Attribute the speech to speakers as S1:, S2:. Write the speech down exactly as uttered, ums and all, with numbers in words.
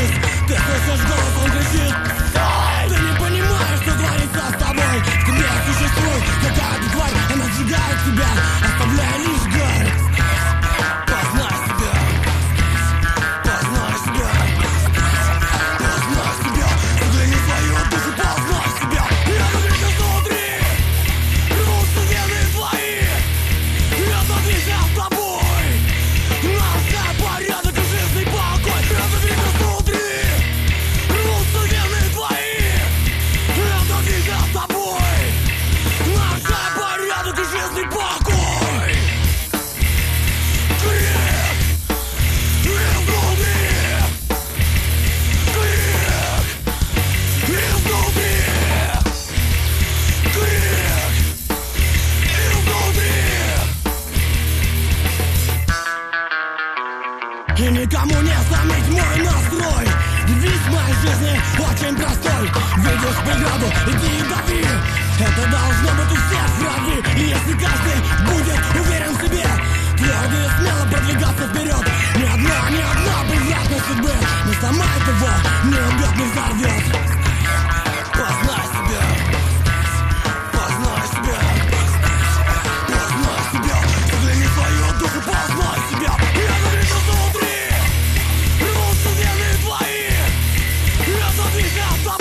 S1: жизнь. Ты слышишь голос, он кричит: стой! Ты не понимаешь, что творится с тобой. В тебе существует какая-то тварь, она сжигает тебя, оставляя лишь гарь. Познай себя, познай себя, познай себя. Загляни в свою душу, познай себя. Я движется внутри, рвутся вены твои. Я движется с тобой, нарушая порядок и жизненный покой. Я движется внутри, рвутся вены твои. Я движется с тобой, нарушая порядок и жизненный покой. Крик изнутри, крик изнутри, крик изнутри. И никому не заметь мой настрой. Девиз моей жизни очень простой. Видишь преграду, иди и дави. Это должно быть у всех в крови. И если каждый будет уверен в себе, твердо и смело продвигаться вперед. Ни одна, ни одна превратность судьбы не сломает его, не убьет, не взорвет. Познай себя, познай себя, познай себя. Загляни в свою душу, познай себя. Я движется внутри, рвутся вены твои. Я движется с тобой.